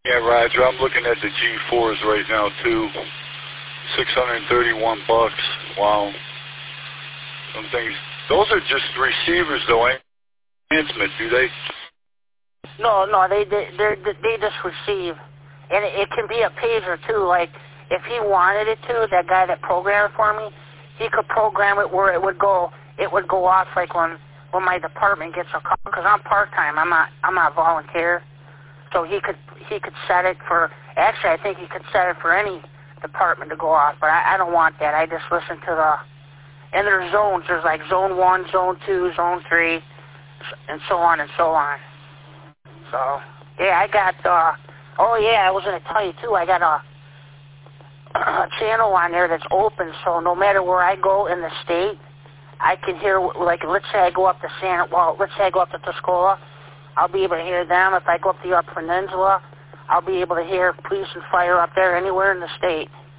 Yeah, Roger. I'm looking at the G4s right now too. $631. Wow. Some things. Those are just receivers, though. Ain't transmit, do they? No, they just receive, and it can be a pager too. Like if he wanted it to, that guy that programmed it for me, he could program it where it would go off like when my department gets a call, because I'm part-time. I'm not volunteer. So he could set it for, actually I think he could set it for any department to go off, but I don't want that. I just listen to and there's zones. There's like zone 1, zone 2, zone 3, and so on and so on. So, yeah, I got, oh yeah, I was going to tell you too, I got a channel on there that's open, so no matter where I go in the state, I can hear, like, let's say I go up to let's say I go up to Tuscola, I'll be able to hear them. If I go up the Upper Peninsula, I'll be able to hear police and fire up there anywhere in the state.